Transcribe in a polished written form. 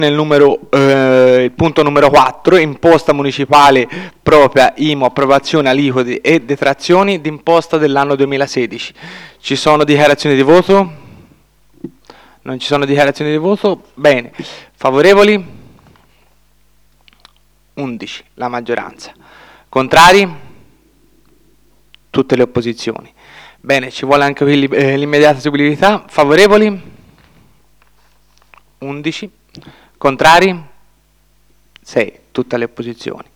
Il punto numero 4, imposta municipale propria, IMU, approvazione, aliquote e detrazioni d'imposta dell'anno 2016. Ci sono dichiarazioni di voto? Non ci sono dichiarazioni di voto? Bene. Favorevoli? 11, la maggioranza. Contrari? Tutte le opposizioni. Bene, ci vuole anche qui l'immediata eseguibilità. Favorevoli? 11. Contrari? 6, tutte le opposizioni.